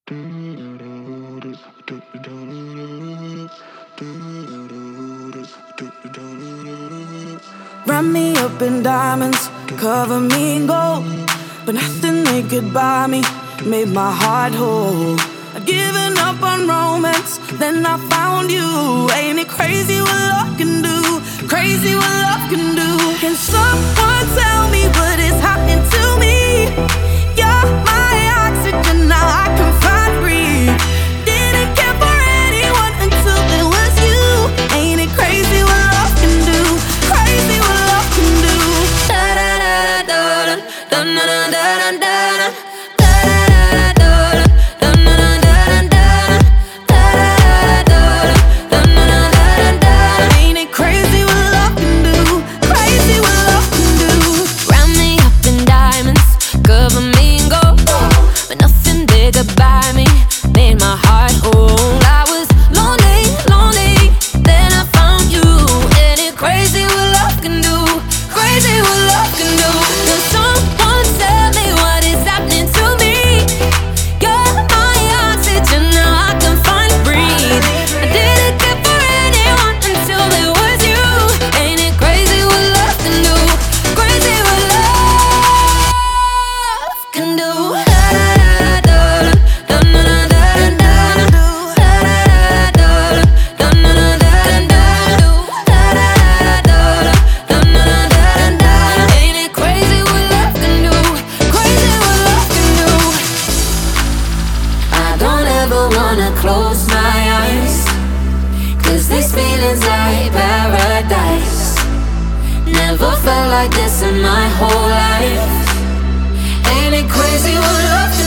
Wrap me up in diamonds, cover me in gold, but nothing they could buy me made my heart whole. I'd given up on romance, then I found you. Ain't it crazy what love can do? Crazy what love can do. Can someone tell me what is happening to me? You're my oxygen, now I can find breathe. Didn't care for anyone until it was you. Ain't it crazy what love can do? Crazy what love can do. Da da da da da da da da da da. Close my eyes, 'cause these feelings like paradise. Never felt like this in my whole life. Ain't it crazy what love